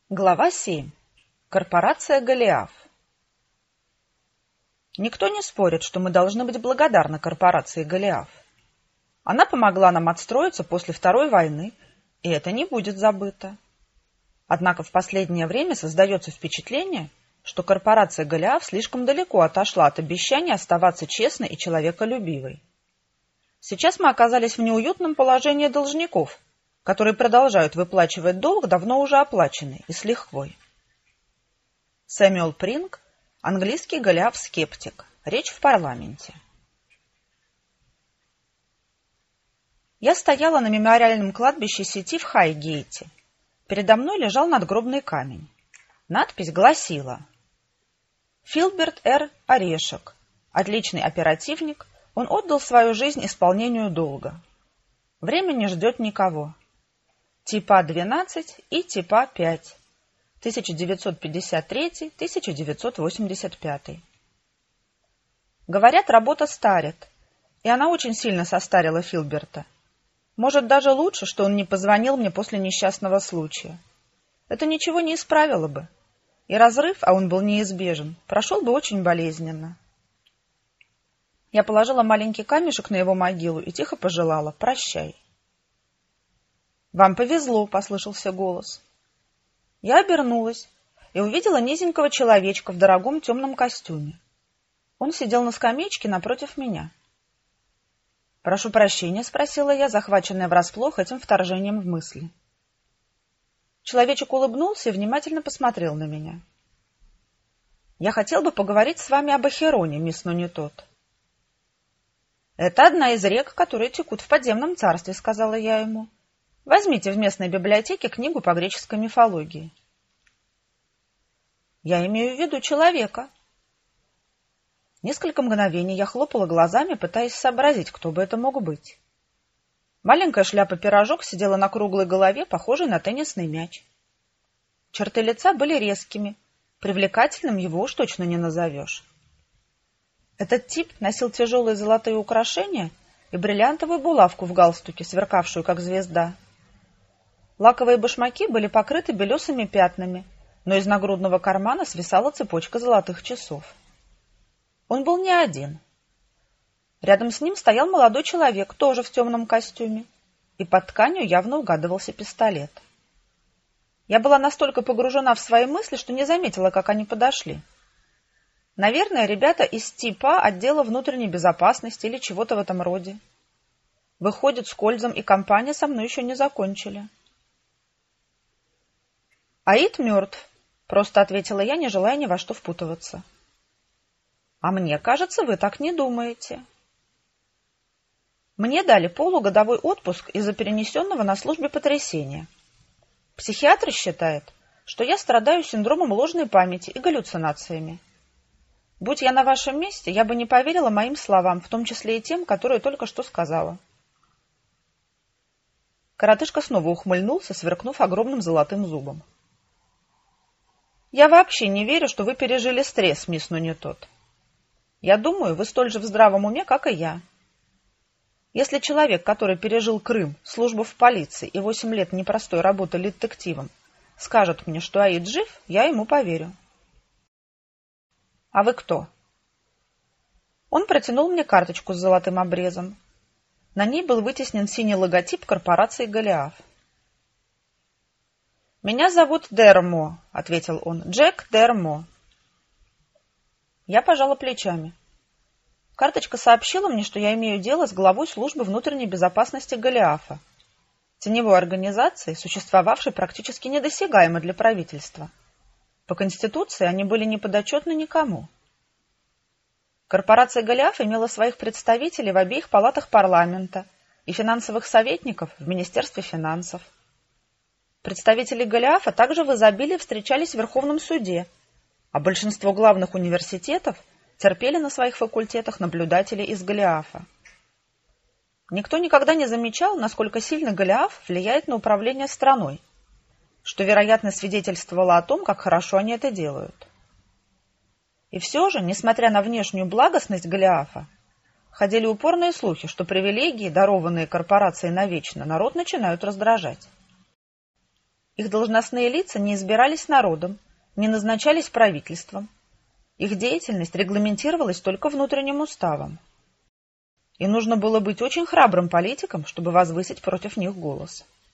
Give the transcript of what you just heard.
Глава 7. Корпорация Голиаф. Никто не спорит, что мы должны быть благодарны корпорации Голиаф. Она помогла нам отстроиться после Второй войны, и это не будет забыто. Однако в последнее время создается впечатление, что корпорация Голиаф слишком далеко отошла от обещания оставаться честной и человеколюбивой. Сейчас мы оказались в неуютном положении должников, которые продолжают выплачивать долг, давно уже оплаченный, и с лихвой. Сэмюэл Принг, английский Голиаф-скептик. Речь в парламенте. Я стояла на мемориальном кладбище сети в Хайгейте. Передо мной лежал надгробный камень. Надпись гласила: «Филберт Р. Орешек. Отличный оперативник, он отдал свою жизнь исполнению долга. Время не ждет никого. Типа 12 и типа 5. 1953-1985. Говорят, работа старит, и она очень сильно состарила Филберта. Может, даже лучше, что он не позвонил мне после несчастного случая. Это ничего не исправило бы, и разрыв, а он был неизбежен, прошел бы очень болезненно». Я положила маленький камешек на его могилу и тихо пожелала: «Прощай». «Вам повезло», — послышался голос. Я обернулась и увидела низенького человечка в дорогом темном костюме. Он сидел на скамеечке напротив меня. «Прошу прощения», — спросила я, захваченная врасплох этим вторжением в мысли. Человечек улыбнулся и внимательно посмотрел на меня. «Я хотел бы поговорить с вами об Ахероне, мисс Нунитот». «Это одна из рек, которые текут в подземном царстве», — сказала я ему. «Возьмите в местной библиотеке книгу по греческой мифологии». «Я имею в виду человека». Несколько мгновений я хлопала глазами, пытаясь сообразить, кто бы это мог быть. Маленькая шляпа-пирожок сидела на круглой голове, похожей на теннисный мяч. Черты лица были резкими, привлекательным его уж точно не назовешь. Этот тип носил тяжелые золотые украшения и бриллиантовую булавку в галстуке, сверкавшую как звезда. Лаковые башмаки были покрыты белесыми пятнами, но из нагрудного кармана свисала цепочка золотых часов. Он был не один. Рядом с ним стоял молодой человек, тоже в темном костюме, и под тканью явно угадывался пистолет. Я была настолько погружена в свои мысли, что не заметила, как они подошли. Наверное, ребята из типа отдела внутренней безопасности или чего-то в этом роде. Выходит, Скользом и компания со мной еще не закончили. «Аид мертв», — просто ответила я, не желая ни во что впутываться. «А мне кажется, вы так не думаете». Мне дали полугодовой отпуск из-за перенесенного на службе потрясения. Психиатр считает, что я страдаю синдромом ложной памяти и галлюцинациями. Будь я на вашем месте, я бы не поверила моим словам, в том числе и тем, которые только что сказала. Коротышка снова ухмыльнулся, сверкнув огромным золотым зубом. «Я вообще не верю, что вы пережили стресс, мисс Нунитот. Я думаю, вы столь же в здравом уме, как и я. Если человек, который пережил Крым, службу в полиции и 8 лет непростой работы детективом, скажет мне, что Аид жив, я ему поверю». «А вы кто?» Он протянул мне карточку с золотым обрезом. На ней был вытеснен синий логотип корпорации Голиаф. «Меня зовут Дермо», — ответил он, — «Джек Дермо». Я пожала плечами. Карточка сообщила мне, что я имею дело с главой службы внутренней безопасности Голиафа, теневой организации, существовавшей практически недосягаемо для правительства. По Конституции они были неподотчетны никому. Корпорация Голиаф имела своих представителей в обеих палатах парламента и финансовых советников в Министерстве финансов. Представители Голиафа также в изобилии встречались в Верховном суде, а большинство главных университетов терпели на своих факультетах наблюдателей из Голиафа. Никто никогда не замечал, насколько сильно Голиаф влияет на управление страной, что, вероятно, свидетельствовало о том, как хорошо они это делают. И все же, несмотря на внешнюю благостность Голиафа, ходили упорные слухи, что привилегии, дарованные корпорацией навечно, народ начинают раздражать. Их должностные лица не избирались народом, не назначались правительством. Их деятельность регламентировалась только внутренним уставом. И нужно было быть очень храбрым политиком, чтобы возвысить против них голос.